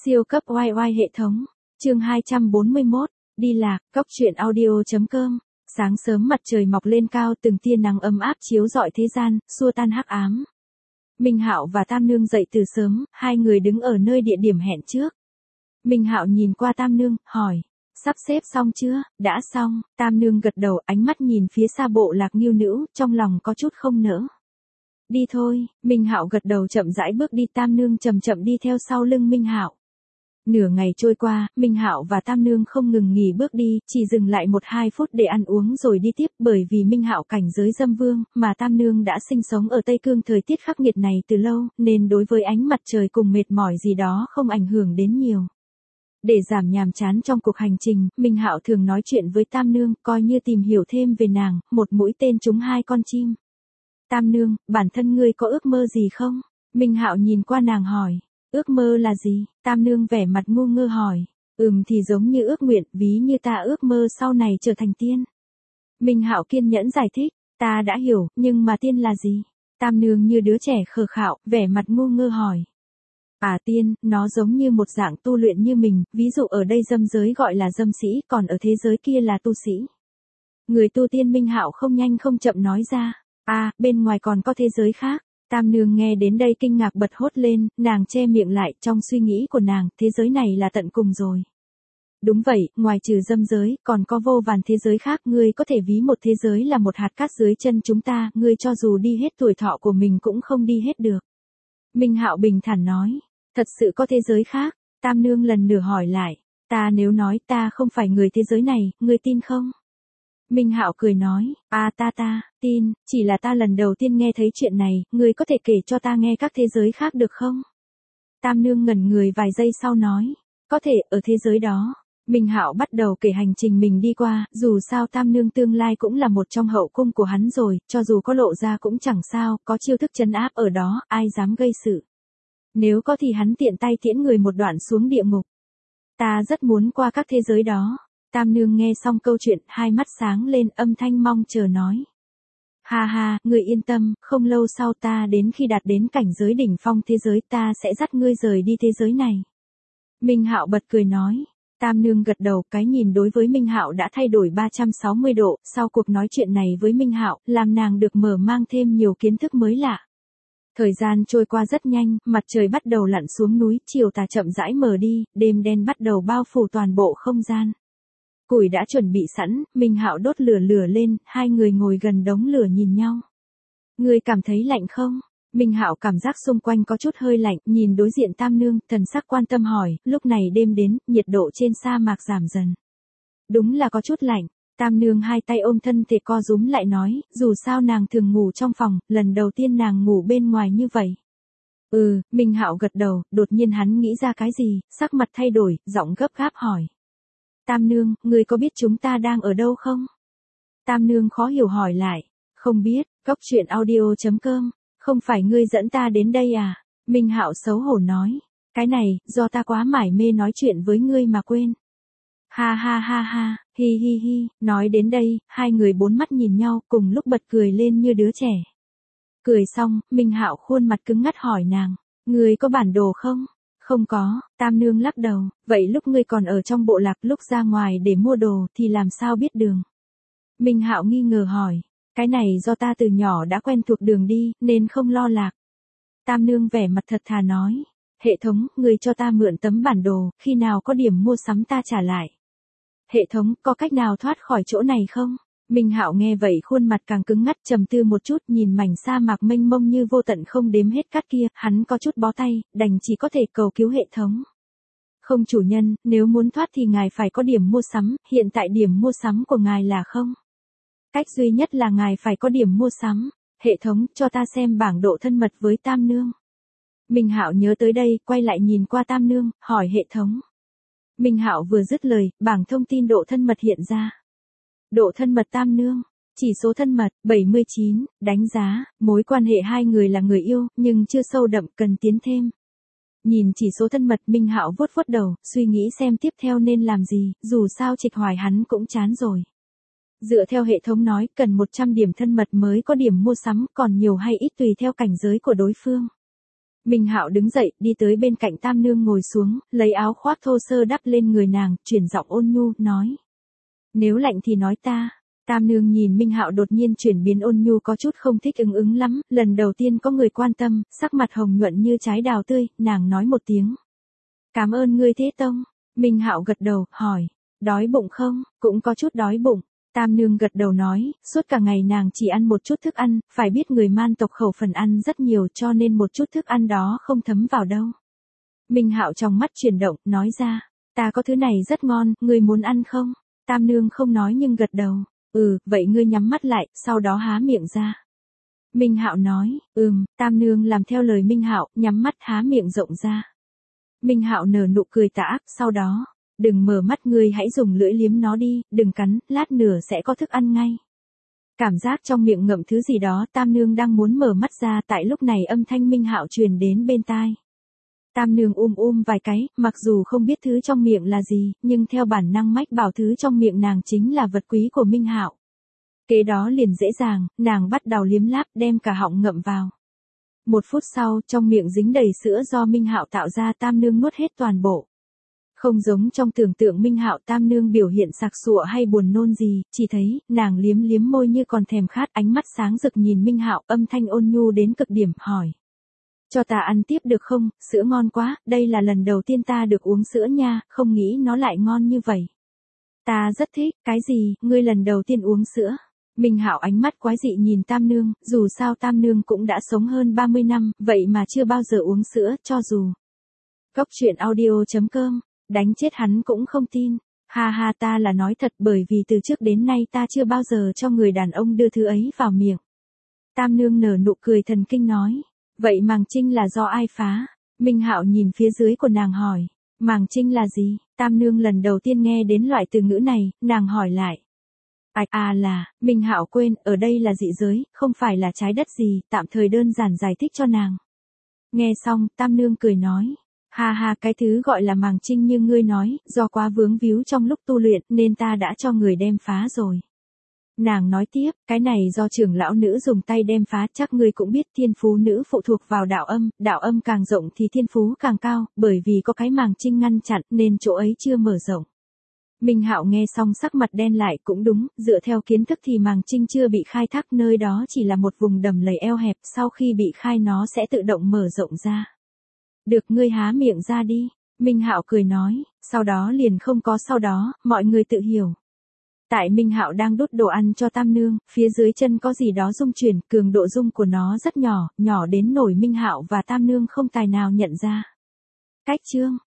Siêu cấp oai oai hệ thống. Chương 241, đi lạc, cóc truyện audio.com. Sáng sớm mặt trời mọc lên cao, từng tia nắng ấm áp chiếu rọi thế gian, xua tan hắc ám. Minh Hạo và Tam Nương dậy từ sớm, hai người đứng ở nơi địa điểm hẹn trước. Minh Hạo nhìn qua Tam Nương, hỏi, sắp xếp xong chưa? Đã xong. Tam Nương gật đầu, ánh mắt nhìn phía xa bộ lạc Nghiêu Nữ, trong lòng có chút không nỡ. Đi thôi. Minh Hạo gật đầu chậm rãi bước đi, Tam Nương chậm chậm đi theo sau lưng Minh Hạo. Nửa ngày trôi qua, Minh Hạo và Tam Nương không ngừng nghỉ bước đi, chỉ dừng lại 1-2 phút để ăn uống rồi đi tiếp, bởi vì Minh Hạo cảnh giới dâm vương, mà Tam Nương đã sinh sống ở Tây Cương thời tiết khắc nghiệt này từ lâu, nên đối với ánh mặt trời cùng mệt mỏi gì đó không ảnh hưởng đến nhiều. Để giảm nhàm chán trong cuộc hành trình, Minh Hạo thường nói chuyện với Tam Nương, coi như tìm hiểu thêm về nàng, một mũi tên trúng 2 con chim. Tam Nương, bản thân ngươi có ước mơ gì không? Minh Hạo nhìn qua nàng hỏi. Ước mơ là gì? Tam Nương vẻ mặt ngu ngơ hỏi. Thì giống như ước nguyện, ví như ta ước mơ sau này trở thành tiên. Minh Hạo kiên nhẫn giải thích. Ta đã hiểu, nhưng mà tiên là gì? Tam Nương như đứa trẻ khờ khạo, vẻ mặt ngu ngơ hỏi. Tiên, nó giống như một dạng tu luyện như mình, ví dụ ở đây dâm giới gọi là dâm sĩ, còn ở thế giới kia là tu sĩ. Người tu tiên. Minh Hạo không nhanh không chậm nói ra. Bên ngoài còn có thế giới khác. Tam Nương nghe đến đây kinh ngạc bật hốt lên, nàng che miệng lại, trong suy nghĩ của nàng, thế giới này là tận cùng rồi. Đúng vậy, ngoài trừ dâm giới, còn có vô vàn thế giới khác, ngươi có thể ví một thế giới là một hạt cát dưới chân chúng ta, ngươi cho dù đi hết tuổi thọ của mình cũng không đi hết được. Minh Hạo bình thản nói, thật sự có thế giới khác? Tam Nương lần nữa hỏi lại, ta nếu nói ta không phải người thế giới này, ngươi tin không? Minh Hạo cười nói, ta tin, chỉ là ta lần đầu tiên nghe thấy chuyện này, ngươi có thể kể cho ta nghe các thế giới khác được không? Tam Nương ngẩn người vài giây sau nói, có thể, ở thế giới đó. Minh Hạo bắt đầu kể hành trình mình đi qua, dù sao Tam Nương tương lai cũng là một trong hậu cung của hắn rồi, cho dù có lộ ra cũng chẳng sao, có chiêu thức trấn áp ở đó, ai dám gây sự. Nếu có thì hắn tiện tay tiễn người một đoạn xuống địa ngục. Ta rất muốn qua các thế giới đó. Tam Nương nghe xong câu chuyện, hai mắt sáng lên, âm thanh mong chờ nói. Ha, ngươi yên tâm, không lâu sau ta đến khi đạt đến cảnh giới đỉnh phong thế giới ta sẽ dắt ngươi rời đi thế giới này. Minh Hạo bật cười nói. Tam Nương gật đầu, cái nhìn đối với Minh Hạo đã thay đổi 360 độ, sau cuộc nói chuyện này với Minh Hạo, làm nàng được mở mang thêm nhiều kiến thức mới lạ. Thời gian trôi qua rất nhanh, mặt trời bắt đầu lặn xuống núi, chiều tà chậm rãi mờ đi, đêm đen bắt đầu bao phủ toàn bộ không gian. Củi đã chuẩn bị sẵn, Minh Hạo đốt lửa lên, hai người ngồi gần đống lửa nhìn nhau. Ngươi cảm thấy lạnh không? Minh Hạo cảm giác xung quanh có chút hơi lạnh, nhìn đối diện Tam Nương, thần sắc quan tâm hỏi, lúc này đêm đến, nhiệt độ trên sa mạc giảm dần. Đúng là có chút lạnh. Tam Nương hai tay ôm thân thể co rúm lại nói, dù sao nàng thường ngủ trong phòng, lần đầu tiên nàng ngủ bên ngoài như vậy. Minh Hạo gật đầu, đột nhiên hắn nghĩ ra cái gì, sắc mặt thay đổi, giọng gấp gáp hỏi. Tam Nương, ngươi có biết chúng ta đang ở đâu không? Tam Nương khó hiểu hỏi lại. Không biết, cóc truyện audio.com, không phải ngươi dẫn ta đến đây à? Minh Hạo xấu hổ nói. Cái này, do ta quá mải mê nói chuyện với ngươi mà quên. Ha, hi, nói đến đây, hai người bốn mắt nhìn nhau, cùng lúc bật cười lên như đứa trẻ. Cười xong, Minh Hạo khuôn mặt cứng ngắt hỏi nàng, ngươi có bản đồ không? Không có. Tam Nương lắc đầu, vậy lúc ngươi còn ở trong bộ lạc, lúc ra ngoài để mua đồ thì làm sao biết đường? Minh Hạo nghi ngờ hỏi, cái này do ta từ nhỏ đã quen thuộc đường đi, nên không lo lạc. Tam Nương vẻ mặt thật thà nói, hệ thống, ngươi cho ta mượn tấm bản đồ, khi nào có điểm mua sắm ta trả lại. Hệ thống, có cách nào thoát khỏi chỗ này không? Minh Hạo nghe vậy khuôn mặt càng cứng ngắt, trầm tư một chút, nhìn mảnh sa mạc mênh mông như vô tận không đếm hết cát kia, hắn có chút bó tay, đành chỉ có thể cầu cứu hệ thống. Không chủ nhân, nếu muốn thoát thì ngài phải có điểm mua sắm, hiện tại điểm mua sắm của ngài là không? Cách duy nhất là ngài phải có điểm mua sắm. Hệ thống, cho ta xem bảng độ thân mật với Tam Nương. Minh Hạo nhớ tới đây, quay lại nhìn qua Tam Nương, hỏi hệ thống. Minh Hạo vừa dứt lời, bảng thông tin độ thân mật hiện ra. Độ thân mật Tam Nương, chỉ số thân mật 79, đánh giá, mối quan hệ hai người là người yêu, nhưng chưa sâu đậm, cần tiến thêm. Nhìn chỉ số thân mật, Minh Hạo vuốt đầu, suy nghĩ xem tiếp theo nên làm gì, dù sao Trịch Hoài hắn cũng chán rồi. Dựa theo hệ thống nói, cần 100 điểm thân mật mới có điểm mua sắm, còn nhiều hay ít tùy theo cảnh giới của đối phương. Minh Hạo đứng dậy, đi tới bên cạnh Tam Nương ngồi xuống, lấy áo khoác thô sơ đắp lên người nàng, chuyển giọng ôn nhu, nói. Nếu lạnh thì nói ta. Tam Nương nhìn Minh Hạo đột nhiên chuyển biến ôn nhu có chút không thích ứng lắm, lần đầu tiên có người quan tâm, sắc mặt hồng nhuận như trái đào tươi, nàng nói một tiếng. Cảm ơn ngươi Thế Tông. Minh Hạo gật đầu, hỏi. Đói bụng không? Cũng có chút đói bụng. Tam Nương gật đầu nói, suốt cả ngày nàng chỉ ăn một chút thức ăn, phải biết người Man tộc khẩu phần ăn rất nhiều cho nên một chút thức ăn đó không thấm vào đâu. Minh Hạo trong mắt chuyển động, nói ra, ta có thứ này rất ngon, ngươi muốn ăn không? Tam Nương không nói nhưng gật đầu, vậy ngươi nhắm mắt lại, sau đó há miệng ra. Minh Hạo nói, Tam Nương làm theo lời Minh Hạo, nhắm mắt há miệng rộng ra. Minh Hạo nở nụ cười tà ác, sau đó, đừng mở mắt ngươi hãy dùng lưỡi liếm nó đi, đừng cắn, lát nữa sẽ có thức ăn ngay. Cảm giác trong miệng ngậm thứ gì đó Tam Nương đang muốn mở mắt ra tại lúc này âm thanh Minh Hạo truyền đến bên tai. Tam Nương vài cái, mặc dù không biết thứ trong miệng là gì, nhưng theo bản năng mách bảo thứ trong miệng nàng chính là vật quý của Minh Hạo. Kế đó liền dễ dàng, nàng bắt đầu liếm láp đem cả họng ngậm vào. 1 phút sau, trong miệng dính đầy sữa do Minh Hạo tạo ra Tam Nương nuốt hết toàn bộ. Không giống trong tưởng tượng Minh Hạo Tam Nương biểu hiện sặc sụa hay buồn nôn gì, chỉ thấy, nàng liếm môi như còn thèm khát, ánh mắt sáng rực nhìn Minh Hạo, âm thanh ôn nhu đến cực điểm, hỏi. Cho ta ăn tiếp được không, sữa ngon quá, đây là lần đầu tiên ta được uống sữa nha, không nghĩ nó lại ngon như vậy. Ta rất thích, cái gì, ngươi lần đầu tiên uống sữa. Minh Hạo ánh mắt quái dị nhìn Tam Nương, dù sao Tam Nương cũng đã sống hơn 30 năm, vậy mà chưa bao giờ uống sữa, cho dù. Góc truyện audio.com, đánh chết hắn cũng không tin. Ha ha, ta là nói thật bởi vì từ trước đến nay ta chưa bao giờ cho người đàn ông đưa thứ ấy vào miệng. Tam Nương nở nụ cười thần kinh nói. Vậy màng trinh là do ai phá? Minh Hạo nhìn phía dưới của nàng hỏi. Màng trinh là gì? Tam Nương lần đầu tiên nghe đến loại từ ngữ này, nàng hỏi lại. Minh Hạo quên, ở đây là dị giới, không phải là trái đất gì, tạm thời đơn giản giải thích cho nàng. Nghe xong, Tam Nương cười nói. Ha ha, cái thứ gọi là màng trinh như ngươi nói, do quá vướng víu trong lúc tu luyện nên ta đã cho người đem phá rồi. Nàng nói tiếp, cái này do trưởng lão nữ dùng tay đem phá, chắc ngươi cũng biết thiên phú nữ phụ thuộc vào đạo âm càng rộng thì thiên phú càng cao, bởi vì có cái màng trinh ngăn chặn nên chỗ ấy chưa mở rộng. Minh Hạo nghe xong sắc mặt đen lại, cũng đúng, dựa theo kiến thức thì màng trinh chưa bị khai thác, nơi đó chỉ là một vùng đầm lầy eo hẹp, sau khi bị khai nó sẽ tự động mở rộng ra. Được, ngươi há miệng ra đi. Minh Hạo cười nói, sau đó liền không có sau đó, mọi người tự hiểu. Tại Minh Hạo đang đút đồ ăn cho Tam Nương, phía dưới chân có gì đó rung chuyển, cường độ rung của nó rất nhỏ, nhỏ đến nỗi Minh Hạo và Tam Nương không tài nào nhận ra. Cách chương